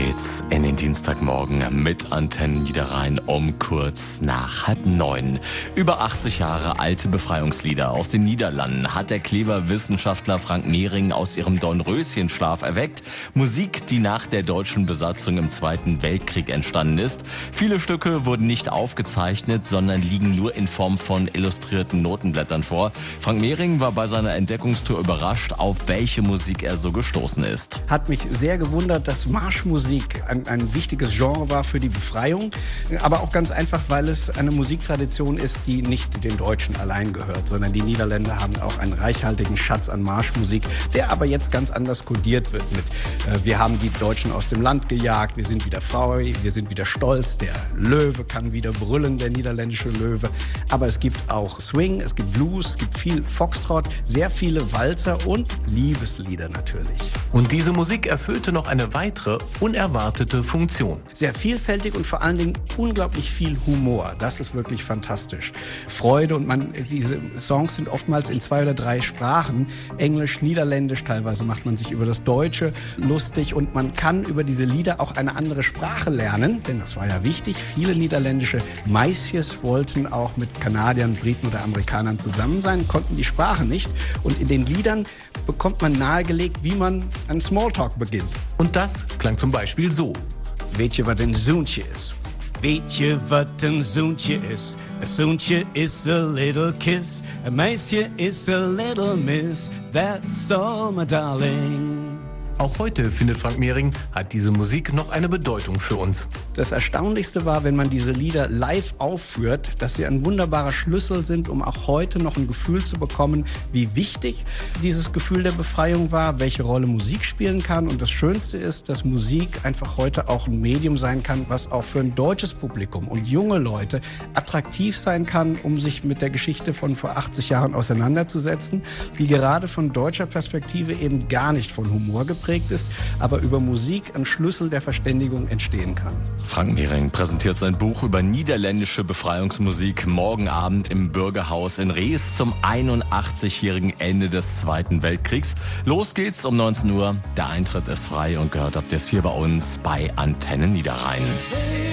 geht's in den Dienstagmorgen mit Antenne Niederrhein um kurz nach 8:30. Über 80 Jahre alte Befreiungslieder aus den Niederlanden hat der Klever-Wissenschaftler Frank Mehring aus ihrem Dornröschenschlaf erweckt. Musik, die nach der deutschen Besatzung im Zweiten Weltkrieg entstanden ist. Viele Stücke wurden nicht aufgezeichnet, sondern liegen nur in Form von illustrierten Notenblättern vor. Frank Mehring war bei seiner Entdeckungstour überrascht, auf welche Musik er so gestoßen ist. Hat mich sehr gewundert, dass Marschmusik ein wichtiges Genre war für die Befreiung, aber auch ganz einfach, weil es eine Musiktradition ist, die nicht den Deutschen allein gehört, sondern die Niederländer haben auch einen reichhaltigen Schatz an Marschmusik, der aber jetzt ganz anders kodiert wird mit wir haben die Deutschen aus dem Land gejagt, wir sind wieder frei, wir sind wieder stolz, der Löwe kann wieder brüllen, der niederländische Löwe, aber es gibt auch Swing, es gibt Blues, es gibt viel Foxtrot, sehr viele Walzer und Liebeslieder natürlich. Und diese Musik erfüllte noch eine weitere, unerwartete Funktion. Sehr vielfältig und vor allen Dingen unglaublich viel Humor. Das ist wirklich fantastisch. Freude und diese Songs sind oftmals in 2 oder 3 Sprachen. Englisch, Niederländisch, teilweise macht man sich über das Deutsche lustig und man kann über diese Lieder auch eine andere Sprache lernen, denn das war ja wichtig. Viele niederländische Meisjes wollten auch mit Kanadiern, Briten oder Amerikanern zusammen sein, konnten die Sprache nicht und in den Liedern bekommt man nahegelegt, wie man einen Smalltalk beginnt. Und das klang zum Beispiel so. Weet je wat een zoentje is? Weet je wat een zoentje is? Een zoentje is a little kiss. Een meisje is a little miss. That's all, my darling. Auch heute, findet Frank Mehring, hat diese Musik noch eine Bedeutung für uns. Das Erstaunlichste war, wenn man diese Lieder live aufführt, dass sie ein wunderbarer Schlüssel sind, um auch heute noch ein Gefühl zu bekommen, wie wichtig dieses Gefühl der Befreiung war, welche Rolle Musik spielen kann. Und das Schönste ist, dass Musik einfach heute auch ein Medium sein kann, was auch für ein deutsches Publikum und junge Leute attraktiv sein kann, um sich mit der Geschichte von vor 80 Jahren auseinanderzusetzen, die gerade von deutscher Perspektive eben gar nicht von Humor geprägt ist, aber über Musik ein Schlüssel der Verständigung entstehen kann. Frank Mehring präsentiert sein Buch über niederländische Befreiungsmusik morgen Abend im Bürgerhaus in Rees zum 81-jährigen Ende des Zweiten Weltkriegs. Los geht's um 19 Uhr. Der Eintritt ist frei und gehört ab jetzt hier bei uns bei Antenne Niederrhein.